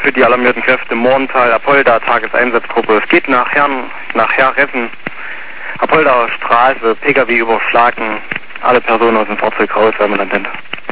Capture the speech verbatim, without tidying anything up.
für die alarmierten Kräfte Morntal, Apolda, Tageseinsatzgruppe. Es geht nach Herrn, nach Herressen, Apolda Straße, P K W überschlagen, alle Personen aus dem Fahrzeug raus, weil man dann denkt.